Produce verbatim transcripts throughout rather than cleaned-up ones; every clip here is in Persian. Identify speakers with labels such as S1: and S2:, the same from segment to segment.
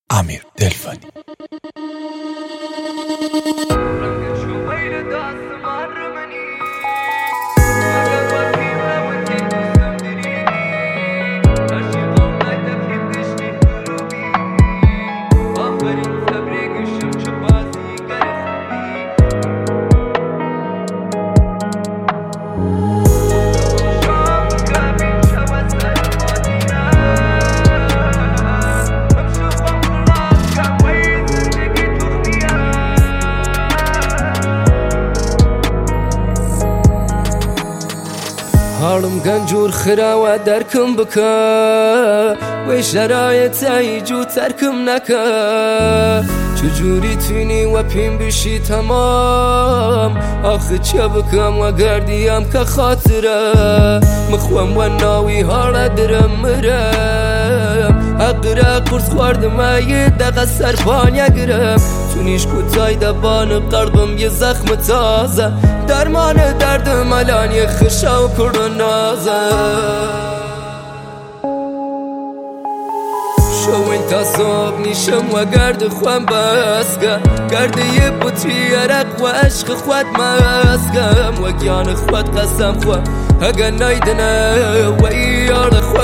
S1: امیر دلفانی.
S2: حالم گنجور خراوە دەرکم بکە وەی شەرایەتایی جوو تەرکم نەکە چجوری توینی وە پێم بشی تەمام ئاخە چێ بکەم وە گەردیام کە خاترە مخوەم وە ناوی هاڵە درم مرم ئەقرە قورس خواردمە یە دەقە سەرپانیا گرم تونیش کوتای دەبانم قەڵبم یە زەخمە تازە دەرمانە دەردم ئەلان یە خشە و کوڕە نازە شەوین تا سۆب نیشم وە گەردە خوێم بەسکە گەردە یە بوتری ئەرەق وە عەشقە خوات مەسکەم وە گیانە خوات قەسەم خوە هەگە نایدنە وەی یاڕە خوێ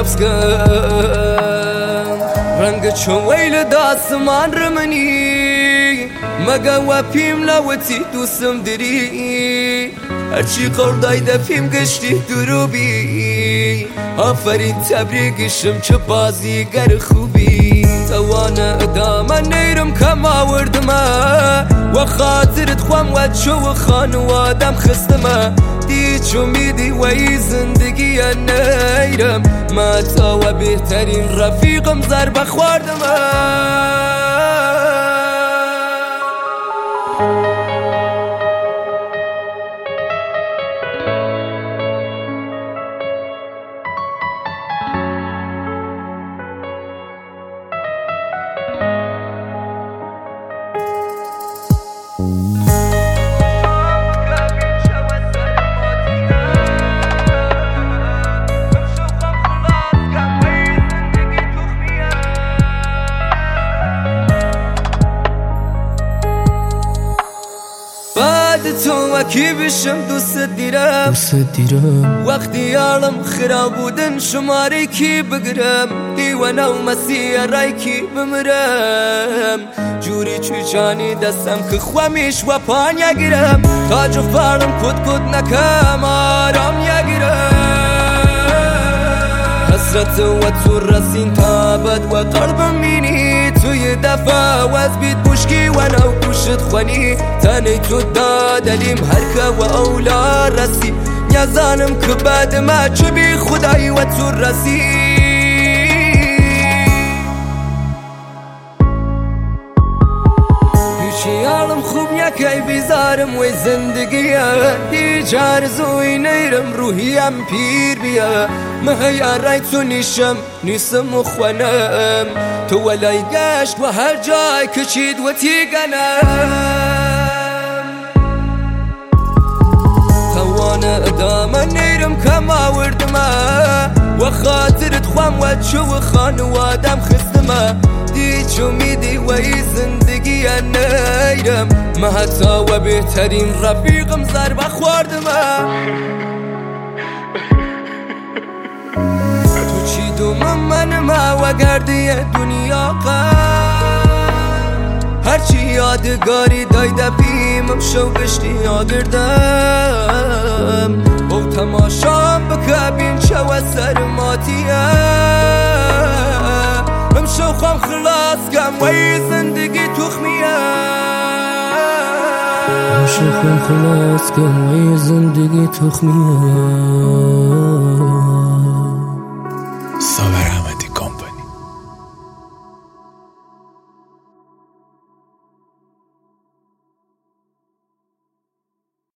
S2: مەبسکەم ڕەنگە چۆن وەی لە داسمان ڕمنی مەگە وە پیم لەوەتی دووسم دری هەرچی قەڵدای دەفیم گشتی دروبی ئافەرین تەبریگشم چه بازیگەر خوبی تەوانە ئەدامە نەیرم کە ماوردمە وە خاترت خوام وە چۆوە خانوادەم خستمە دیچ ئومیدی وەی زندگیە نەیرم ماتاوە بێتەرین ڕەفیقم زەر بە خواردمە تو وەکی بشم دوست دیرم وەختی یاڵم خراو بودن شمارەیەکی بگرم دیوەنە و مەسیە ڕایکی بمرم جووری چویچانی دەستم کە خوەمیش وە پانیا گرم تاج و فارم کۆت کۆت نەکەم ئارام یاگرم حەسرەتە وە توو ڕەسین تابەت وە قەڵبم بینی توی دەفە وەز بیت پوشکی وەنەو کوشت خوەنی تەنەی تۆ دادەلیم هەرکە وە ئەولا ڕەسی نیازانم کە بەدمە چبی خودایی وە توو ڕەسی یاڵم خوب یەکەی بیزارم وەی زندگیە هیچ ئارزووی نەیرم ڕووهیم پیر بیە مەهەیە ڕای تو نیشم نیسم و خوەنم تو وەلای گەشت وە هەر جای کچیت وەتی گەنم تەوانە ئەدامە نەیرم کە ماوردمە وە خاترت خوام وە چوە خانوادەم خستمە دیچ ئومیدی وەی زندگیە نەیرم مە هەتاوە بێتەرین ڕەفیقم زەر بە خواردمە تو چی دوومم منمە وە گەردیە دونیاقە هەرچی یادگاری دای دەبیمم شەو گشتی یاگردم بۆ تەماشام بکە بین چەوە سەرماتیە ئەم شەو خۆم خلاصکەم وەی زندگی توخمیە ئەم شەو خۆم خلاصکەم وەی زندگی توخمیە
S1: ساور احمدی.